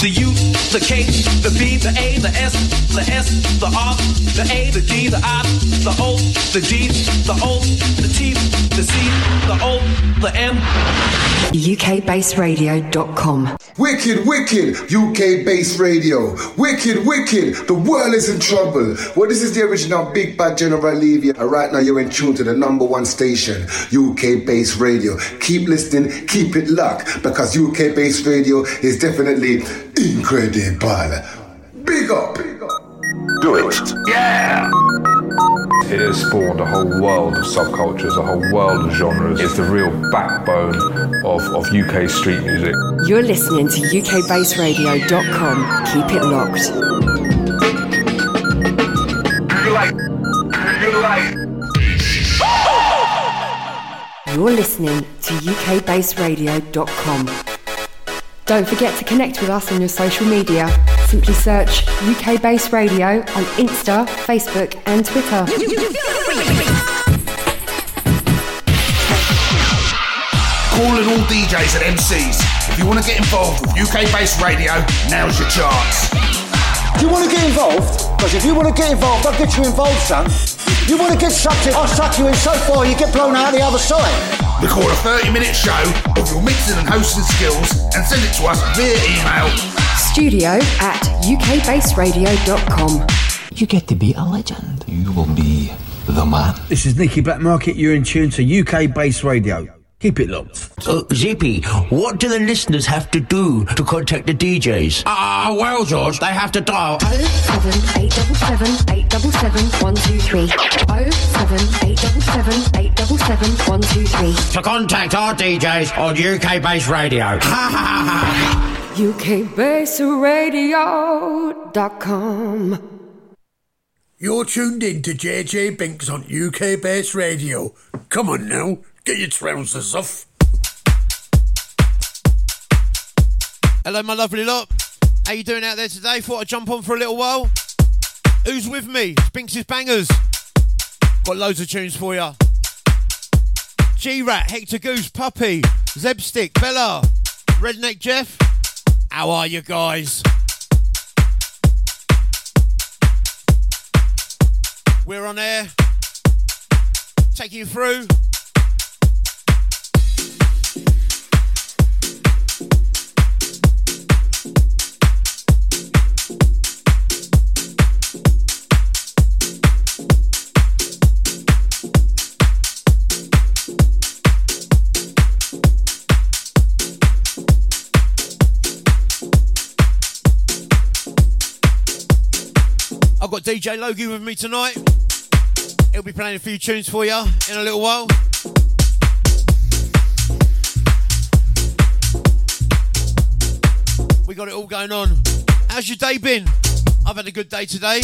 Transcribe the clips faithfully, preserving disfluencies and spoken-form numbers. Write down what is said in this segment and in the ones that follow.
the U, the K, the B, the A, the S, the S, the R, the A, the D, the I, the O, the G, the O, the T, the C, the O, the M. U K Bass Radio dot com. Wicked, wicked, U K Bass Radio. Wicked, wicked, the world is in trouble. Well, this is the original Big Bad General Levy, and right now you're in tune to the number one station, U K Bass Radio. Keep listening, keep it locked, because U K Bass Radio is definitely incredible. Big up, big up. Do it. Yeah! It has spawned a whole world of subcultures, a whole world of genres. It's the real backbone of, of U K street music. You're listening to U K Bass Radio dot com. Keep it locked. You like, you like. You're listening to U K Bass Radio dot com. Don't forget to connect with us on your social media. Simply search U K Bass Radio on Insta, Facebook and Twitter. Calling all D Js and M Cs. If you want to get involved with U K Bass Radio, now's your chance. Do you want to get involved? Because if you want to get involved, I'll get you involved, son. You want to get sucked in, I'll suck you in so far you get blown out the other side. Record a thirty minute show of your mixing and hosting skills and send it to us via email. Studio at U K Bass Radio dot com. You get to be a legend. You will be the man. This is Nicky Blackmarket. You're in tune to U K Bass Radio. Keep it locked. So, Zippy, what do the listeners have to do to contact the D Js? Ah, uh, well, George, they have to dial oh seven eight seven seven eight seven seven one two three. oh seven eight seven seven eight seven seven one two three. to contact our D Js on U K Bass Radio. U K Bass Radio dot com. You're tuned in to J J Binks on U K Bass Radio. Come on now, get your trousers off. Hello, my lovely lot. How you doing out there today? Thought I'd jump on for a little while. Who's with me? Binks' Bangers. Got loads of tunes for you. G-Rat, Hector Goose, Puppy, Zebstick, Bella, Redneck Jeff. How are you guys? We're on air. Taking you through. I've got D J Logie with me tonight. He'll be playing a few tunes for you in a little while. We got it all going on. How's your day been? I've had a good day today.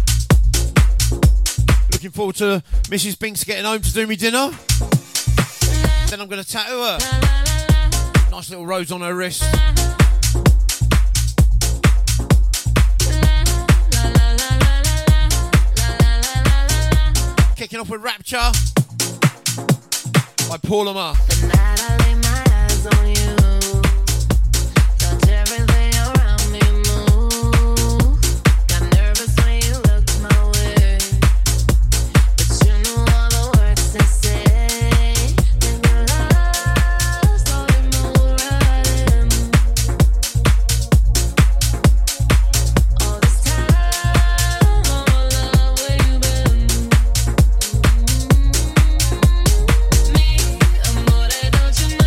Looking forward to Missus Binks getting home to do me dinner. Then I'm going to tattoo her. Nice little rose on her wrist. Kicking off with Rapture by Paul Lamar. The night I lay my eyes on you, touch everything around me move. Got nervous when you looked my way, but you knew all the words to say. Then your love started moving right in. All this time, all my love, where you been? Me, amore, don't you know?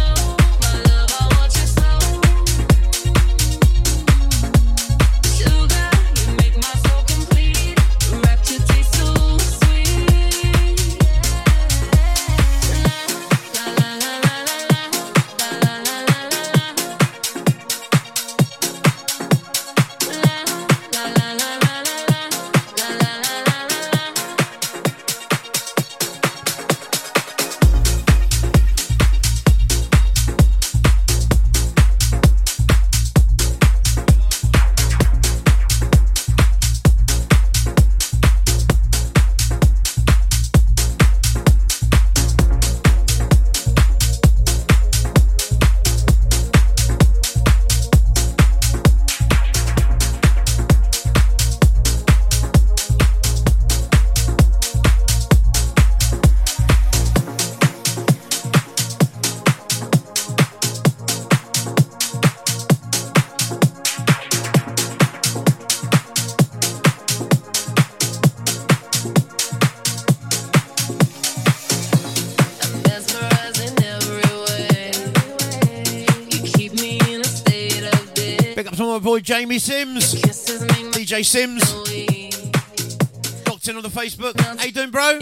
ups on my boy Jamie Sims. D J Sims. Locked in on the Facebook. How you doing, bro?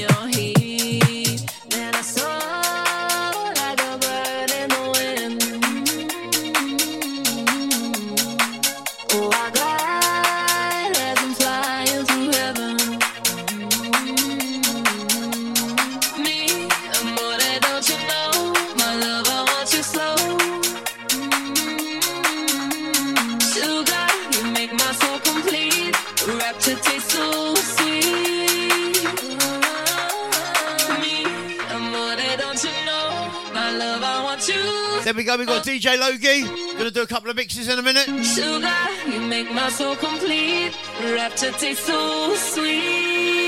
There we go, we got D J Logie. Gonna do a couple of mixes in a minute. Sugar, you make my soul complete. Rap to taste so sweet.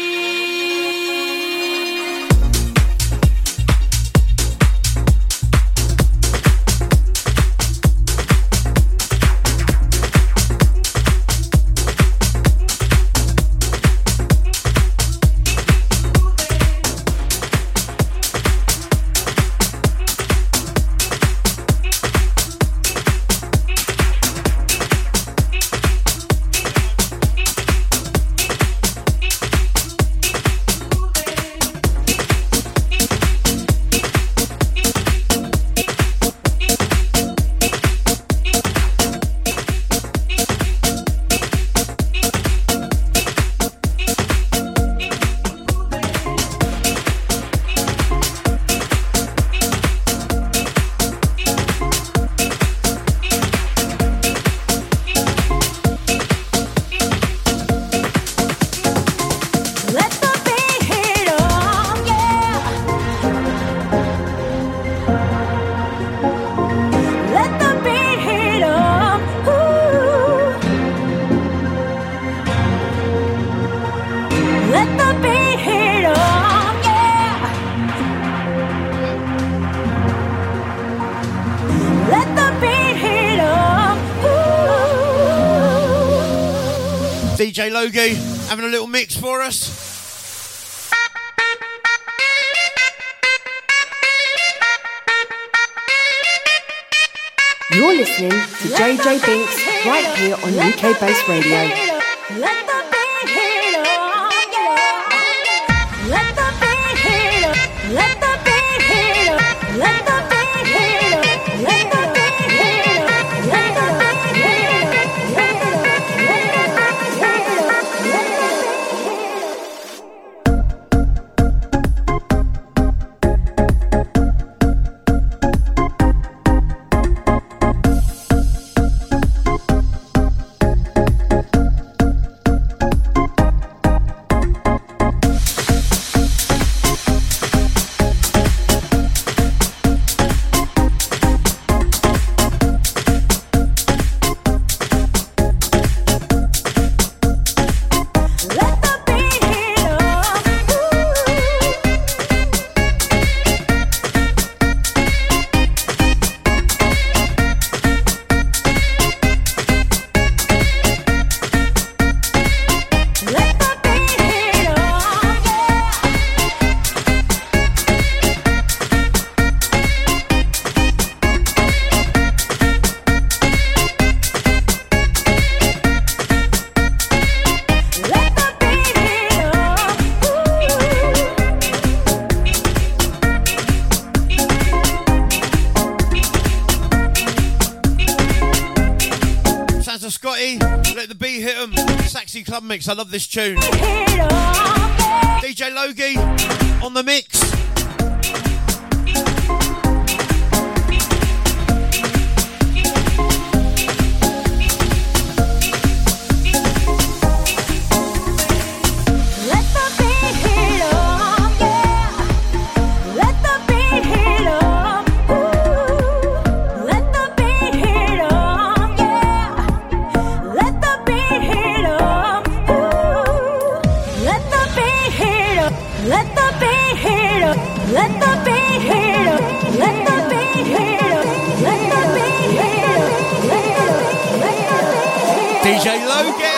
D J Logie having a little mix for us. You're listening to J J Binks right here on U K Bass Radio. Let the beat hit on, yeah. Let the beat hit on. Let the beat hit on. Let the beat hit on. Let the beat hit on. Let the beat hit on. Let the Club mix. I love this tune. D J Logie on the mix. D J Logie!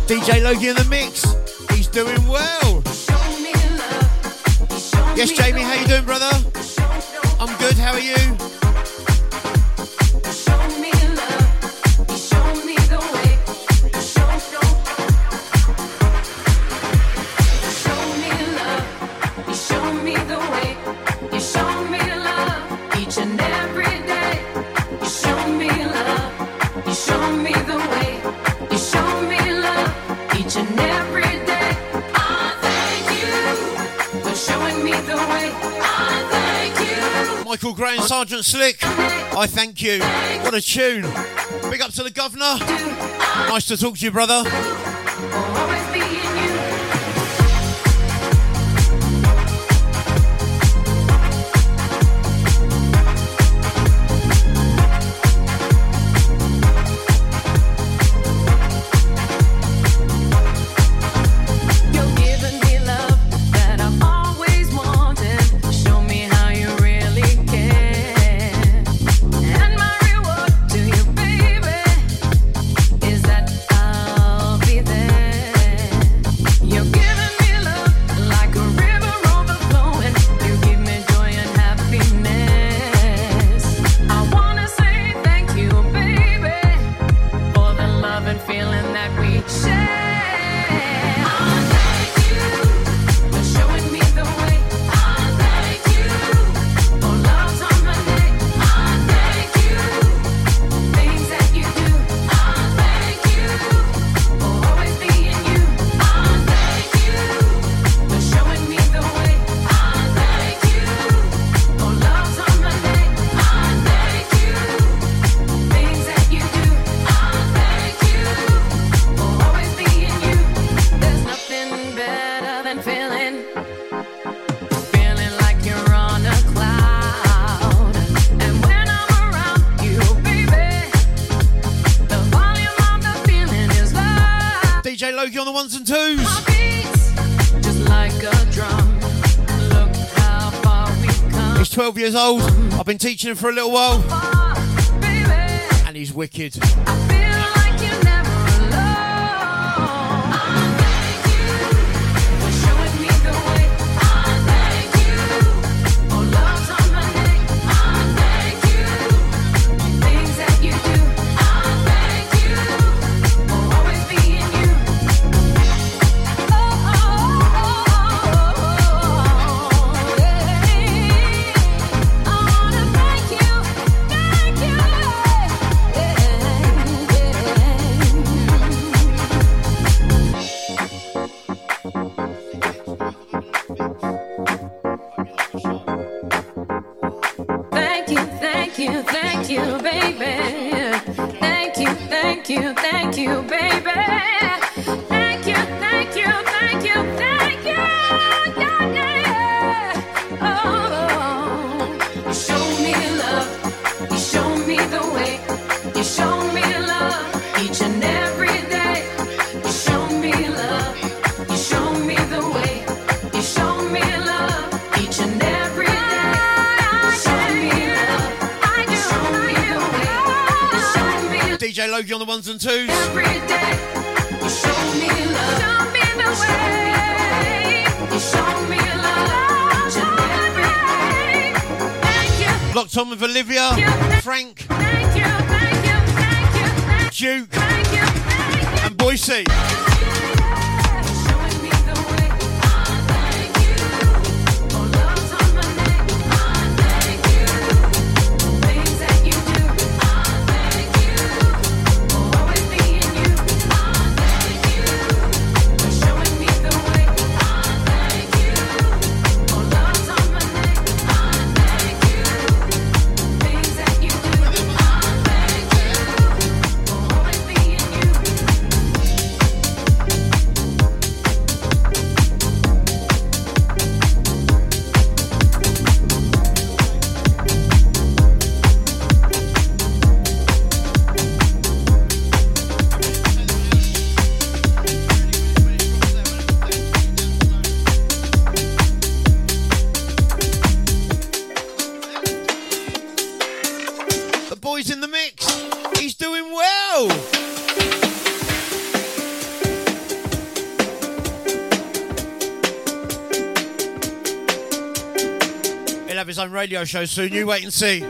D J Logie in the mix. He's doing well. Yes, Jamie, how you doing, brother? I'm good, how are you? Michael Gray and Sergeant Slick, I thank you. What a tune. Big up to the governor. Nice to talk to you, brother. On the ones and twos. Just like a drum. Look how far we've come. He's twelve years old. I've been teaching him for a little while. Far, and he's wicked. I feel like you're never alone. I thank you for showing me the way. I thank you for love's on my neck. I thank you for things that you do. I thank you for always being you. Thank you, baby. Thank you, thank you, thank you, baby. Thank you, thank you, thank you, thank you. Yeah, yeah, yeah. Oh, you show me love. You show me the way. You show me love each and every day. You show me love. You show me the way. You show me love each and every day. D J Logie on the ones and twos. Every day, you show me love. Show me the way. You show me love. Each and every day. Thank you. Locked on with Olivia, thank you, Frank, thank you, thank you, thank you, thank Duke, thank you, thank you, and Boise. his own radio show soon. You wait and see.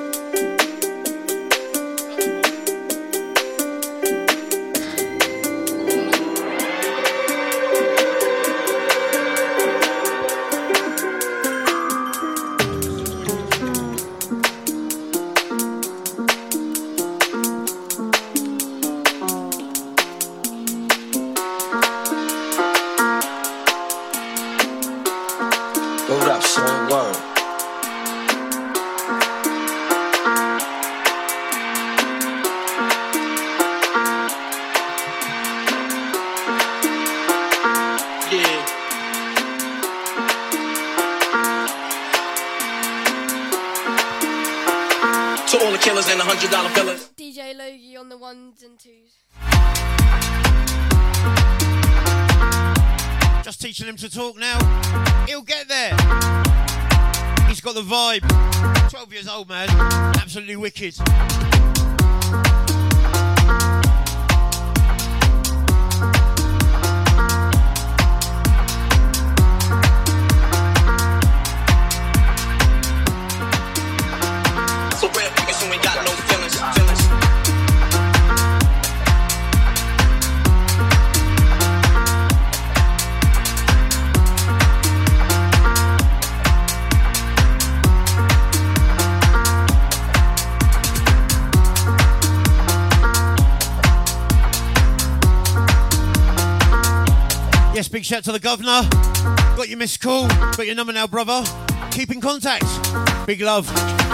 Hold up, son. Word. Yeah. To all the killers and the hundred dollar billers. D J Logie on the ones and twos. Just teaching him to talk now. He'll get there. He's got the vibe. twelve years old, man. Absolutely wicked. So real niggas who ain't got no feelings, feelings. Yes, big shout to the governor. Got your missed call. Got your number now, brother. Keep in contact. Big love.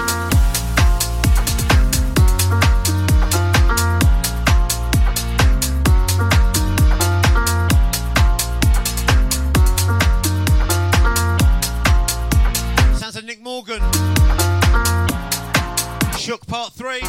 Sounds of Nick Morgan. Shook part three.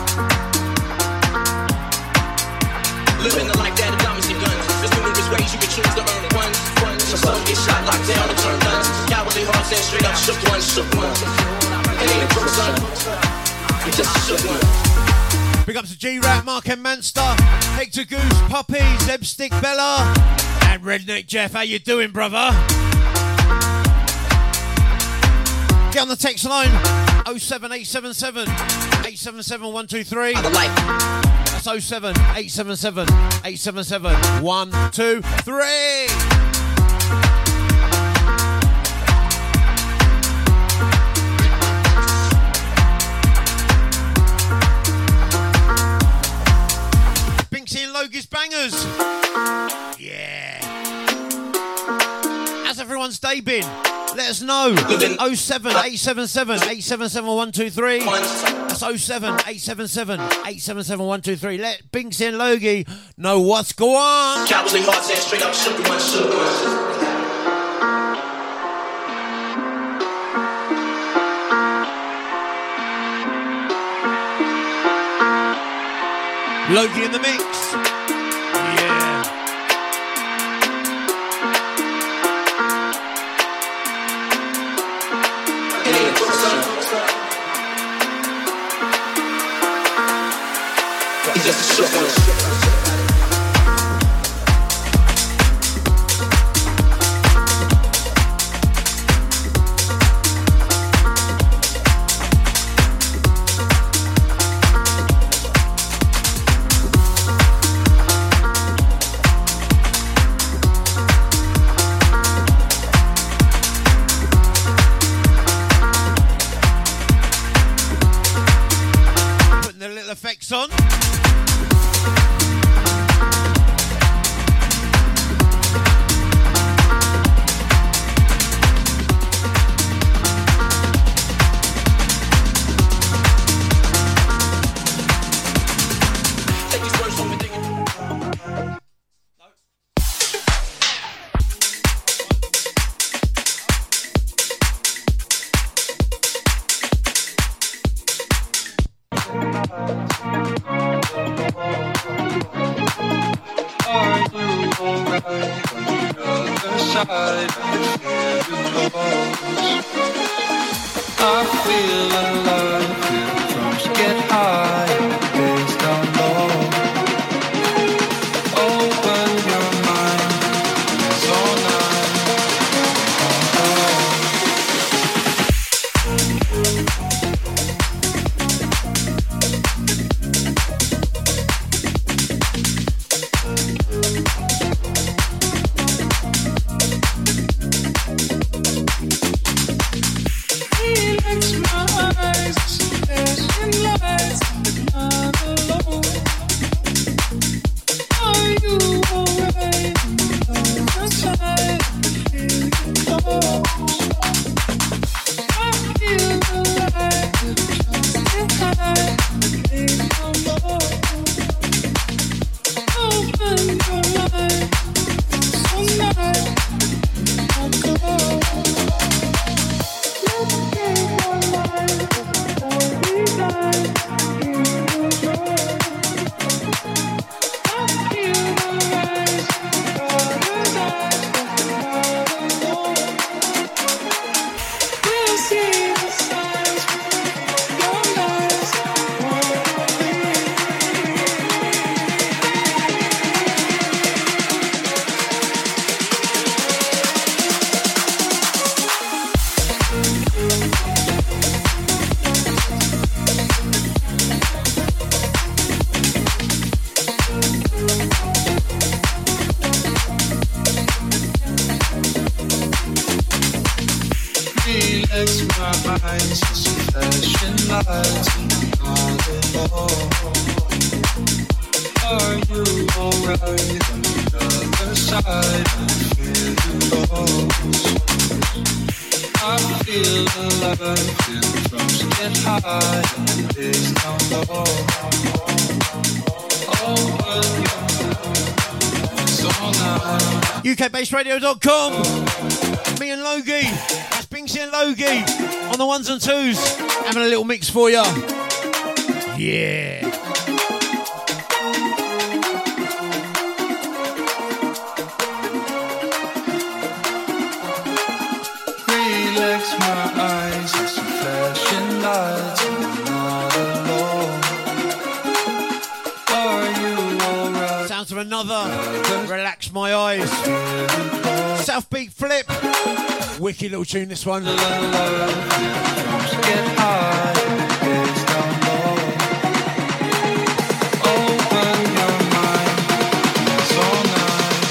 Living the life that diamonds and guns. There's numerous ways you can choose to earn funds. Some get shot, locked down, and turn guns. Cowardly hearts and straight up shook one, shook one. It ain't a joke, son. You just shook one. Big up to G-Rap, Mark and Manster, Hector Goose, Poppy, Zeb Stick Bella, and Redneck Jeff. How you doing, brother? Get on the text line oh seven eight seven seven, eight seven seven, one two three. That's oh seven eight seven seven, eight seven seven, one two three. Binksy and Logie's bangers. Yeah. How's everyone's day been? Let us know. oh seven eight seven seven, eight seven seven, one two three. That's oh seven eight seven seven, eight seven seven, one two three. Let Binksy and Logie know what's going on. Cowardly hearts and straight up shook one, shook one. Logie in the mix. Yeah. He just shook one. Effects on. Take these words home and dig it. I feel alive, feel drums get high, bass down low. Open your mind, it's all night. Oh, oh. my eyes, I see flashing lights and all alone. Are you alright on the other side? I feel lost. I feel alive, feel the drums get high and the bass down low. Open your eyes, all night. U K Bass Radio dot com. Me and Logie. That's Binksy and Logie on the ones and twos. Having a little mix for you. Yeah. Relax my eyes, I see flashing lights and I'm not alone. Are you alright? Sounds of another. Relax my eyes. South Beat Flip. Wicked little tune, this one. Get high, it's down low. Open your mind, it's all night.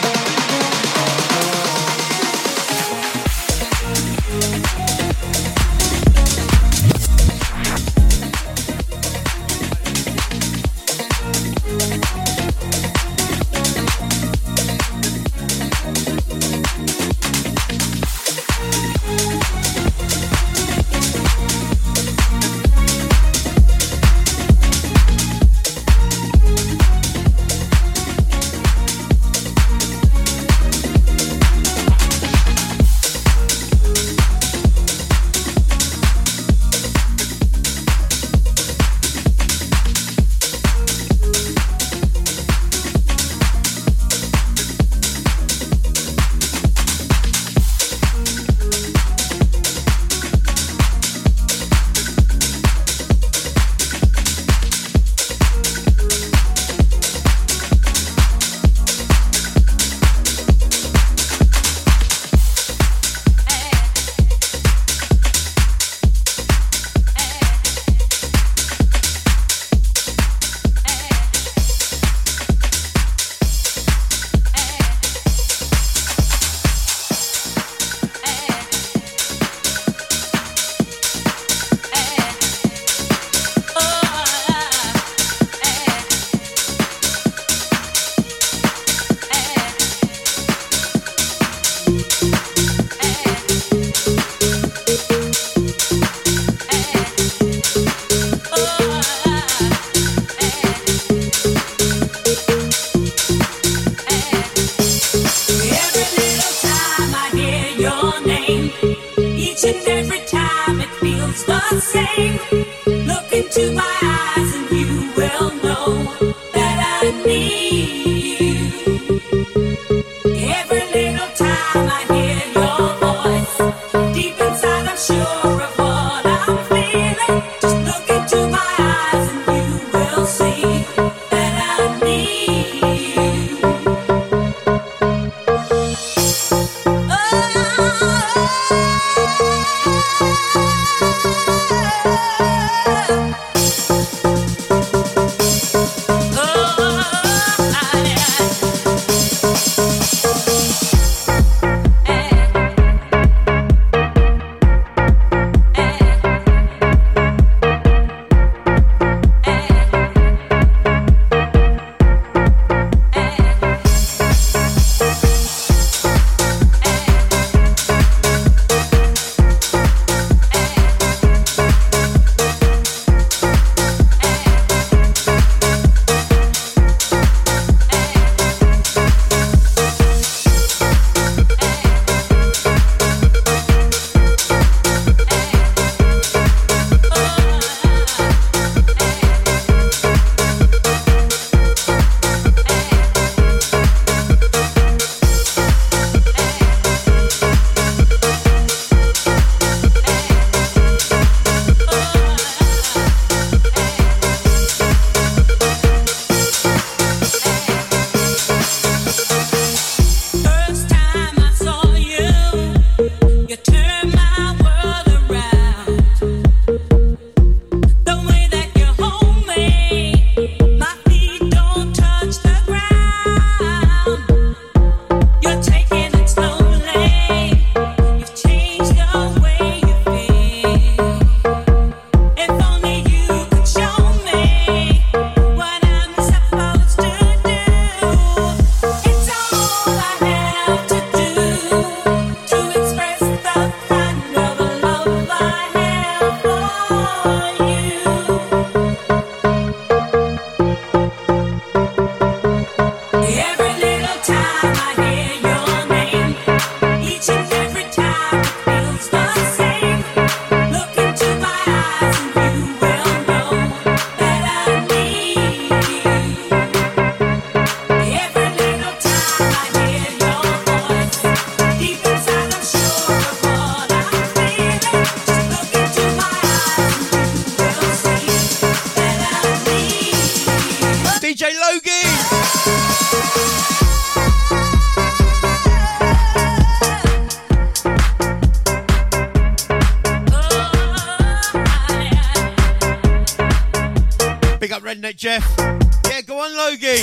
Oh Redneck Jeff. Yeah, go on, Logie.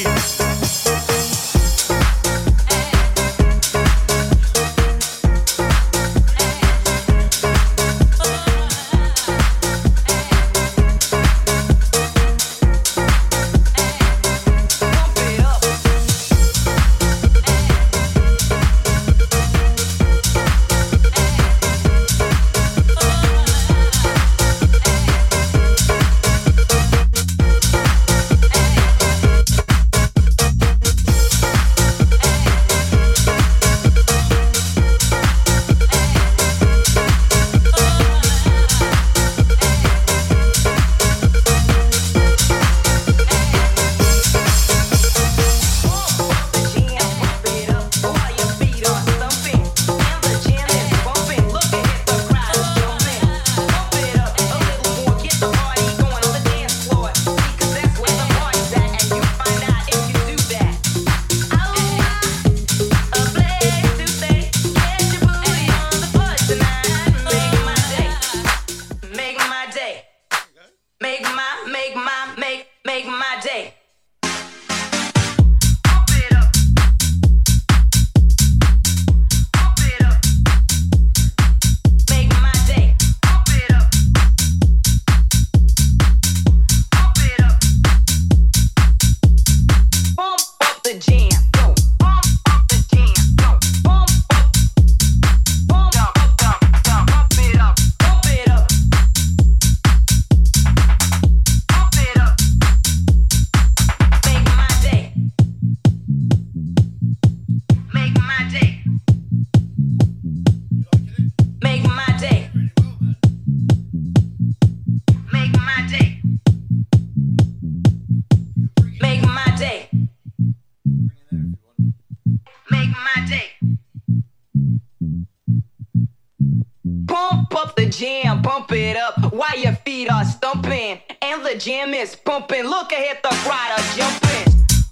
Jam is pumping. Look ahead, the crowd are jumping.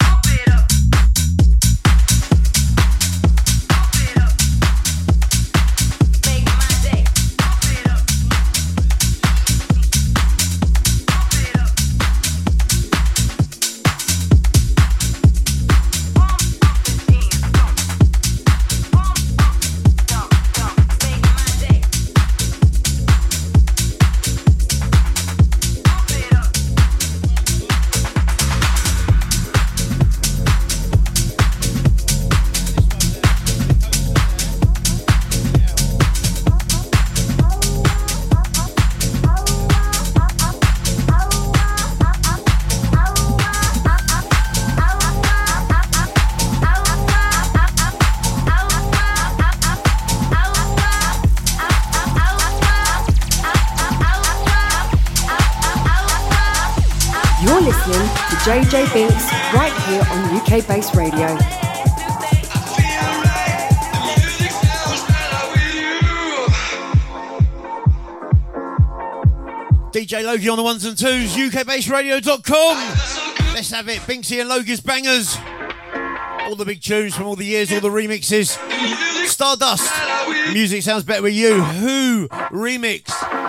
You're listening to J J Binks right here on U K Bass Radio. D J Logie on the ones and twos, U K bass radio dot com. Let's have it, Binksy and Logie's bangers. All the big tunes from all the years, all the remixes. Stardust, music sounds better with you. Who remix?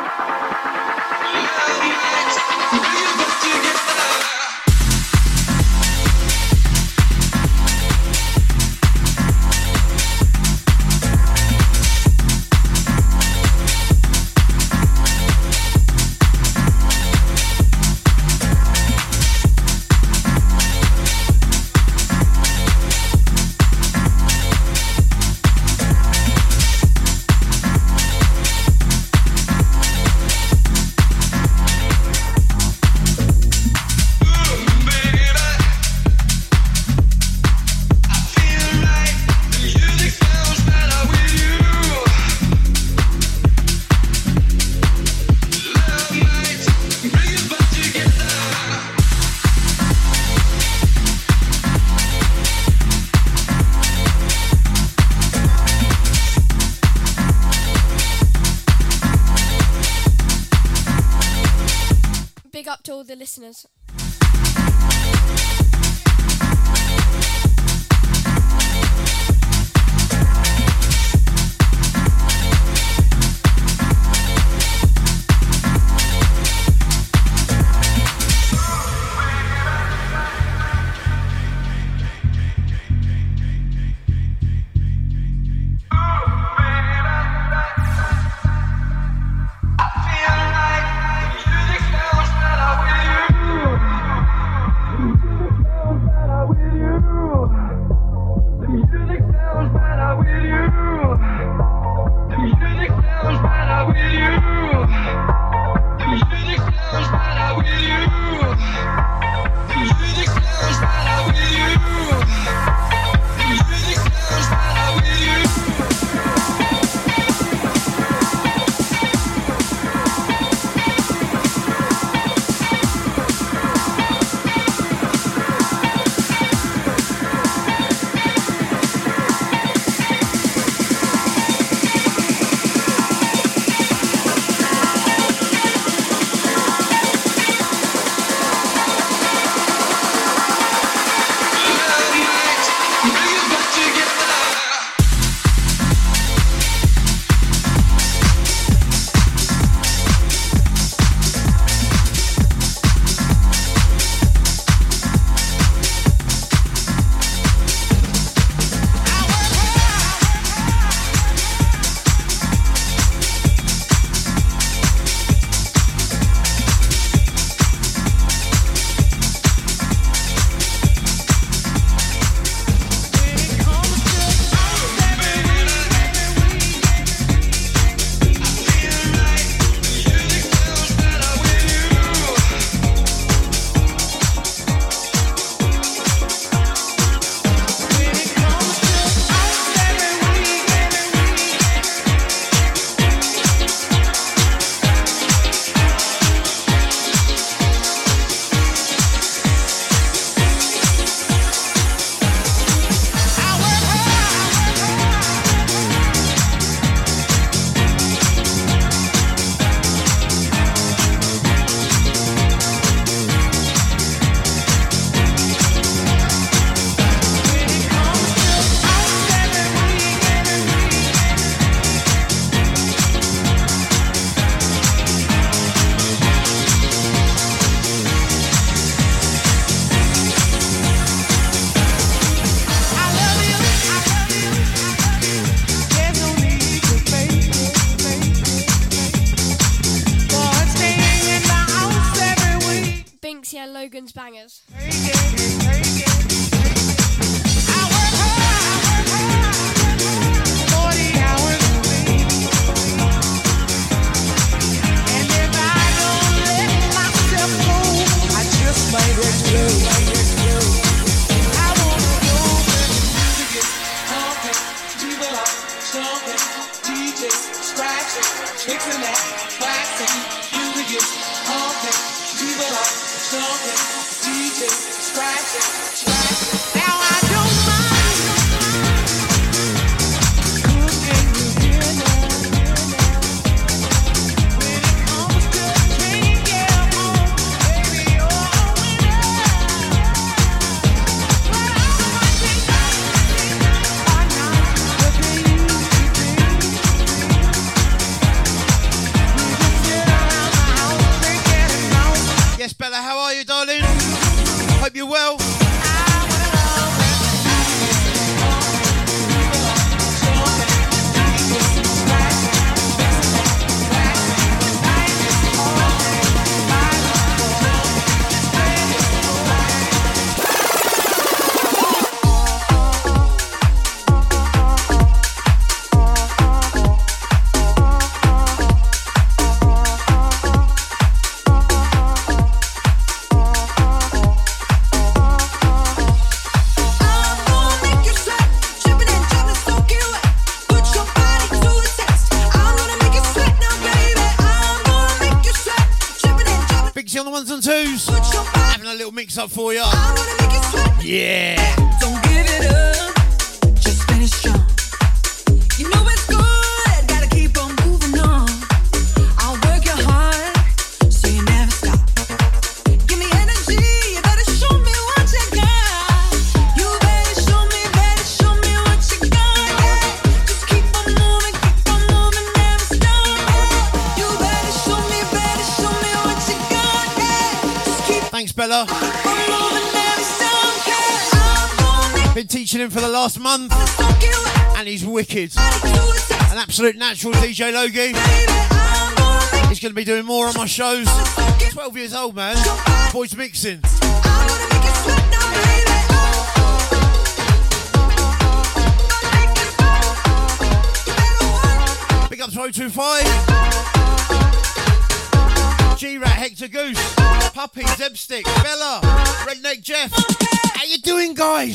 Big up to all the listeners. Darlin's Bangers. Yes, Bella, how are you, darling? Hope you're well. On the ones and twos, having a little mix up for you. Yeah. Don't give it up, just finish strong. You know it's good, gotta keep on moving on. I'll work you hard, so you never stop. Give me energy, you better show me what you got. You better show me, better show me what you got. Yeah. Just keep on moving, keep on moving, never stop. Yeah. You better show me, better show me what you got. Thanks, Bella. Been teaching him for the last month, and he's wicked. An absolute natural, D J Logie. He's going to be doing more on my shows. twelve years old, man. Boys mixing. Big up to oh two five. G-Rat, Hector Goose, Puppy, Zebstick, Bella, Redneck Jeff. How you doing, guys?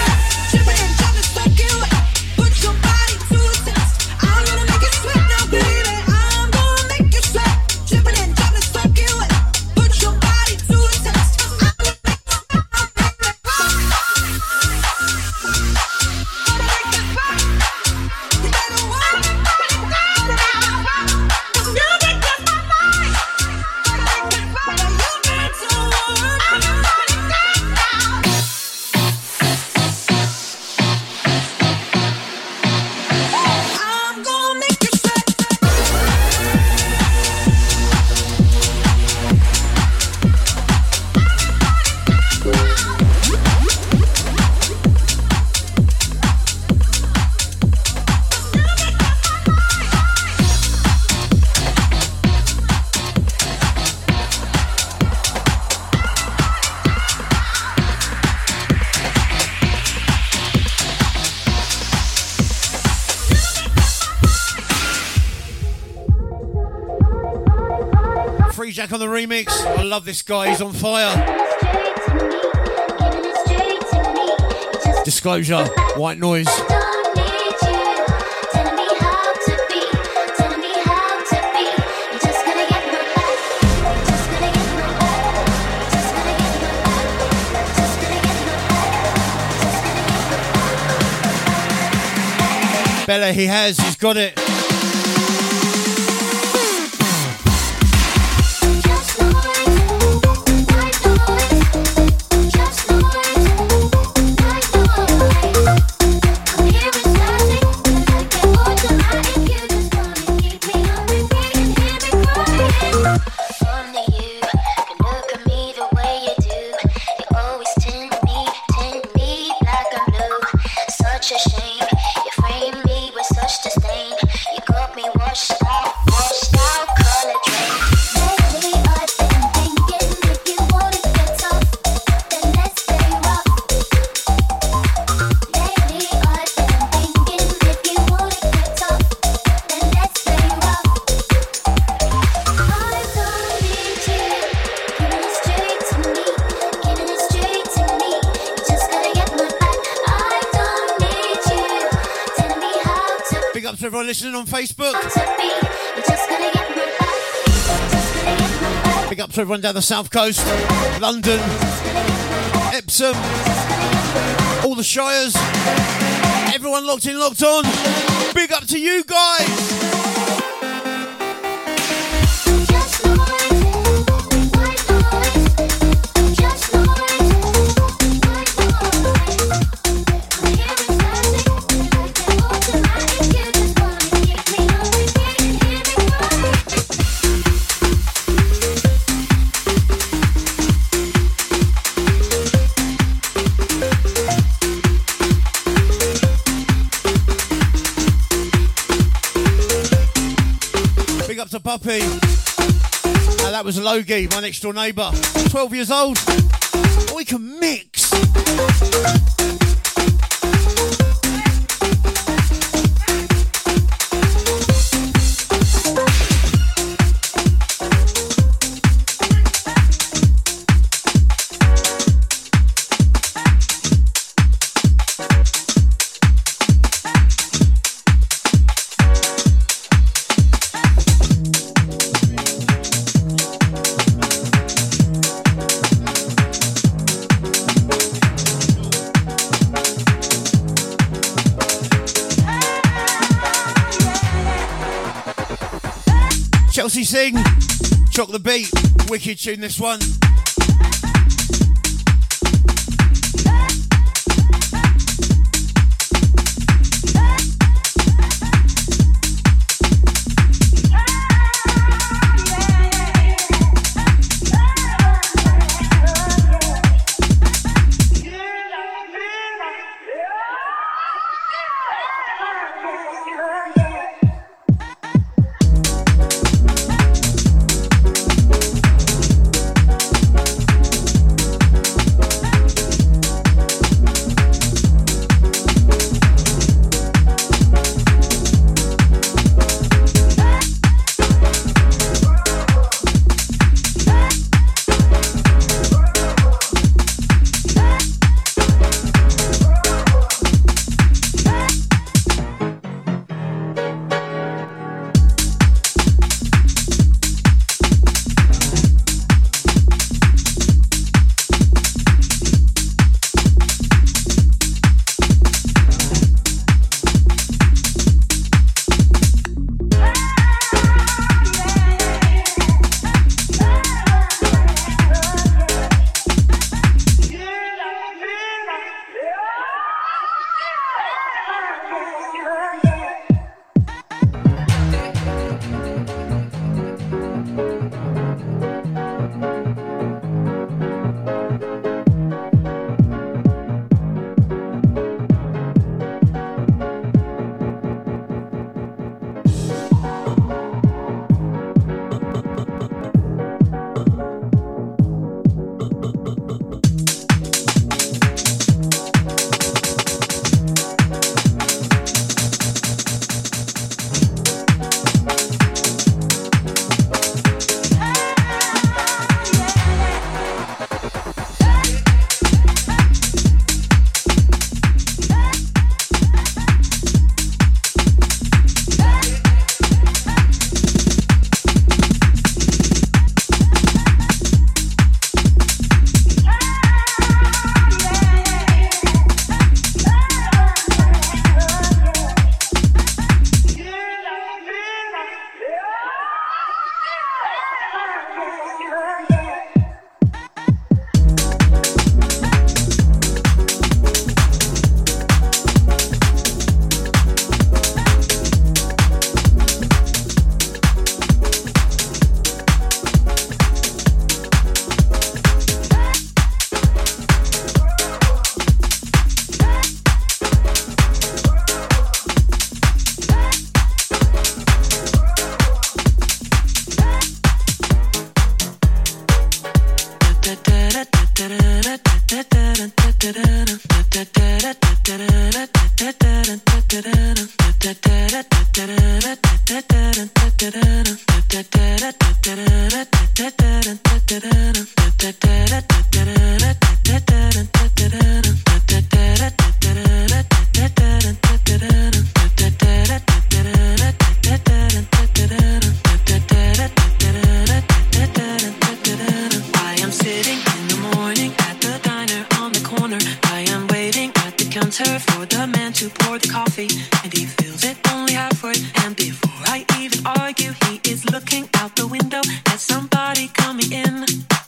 Jack on the remix. I love this guy, he's on fire. Disclosure, white noise. Bella, he has, he's got it. Such a shame, you frame me with such disdain. up to everyone listening on Facebook. Big up to everyone down the south coast, London, Epsom, all the Shires. Everyone locked in, locked on. Big up to you guys. Puppy. Uh, that was Logie, my next door neighbour. twelve years old. We can mix. Chelsea Sing, Chock the Beat, wicked tune this one. of coffee, and he fills it only halfway. And before I even argue, he is looking out the window at somebody coming in.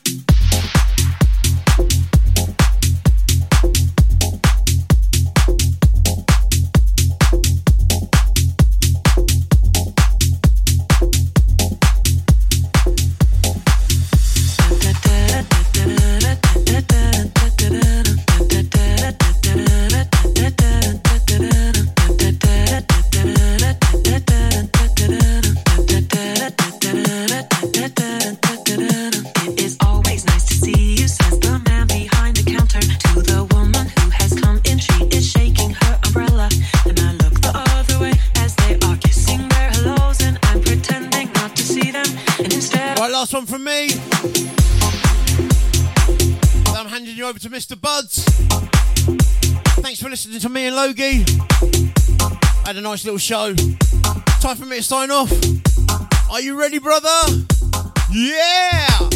Last one from me. I'm handing you over to Mister Buds. Thanks for listening to me and Logie. I had a nice little show. Time for me to sign off. Are you ready, brother? Yeah!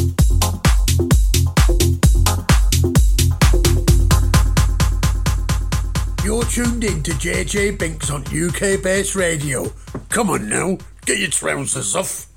You're tuned in to J J Binks on U K Bass Radio. Come on now, get your trousers off.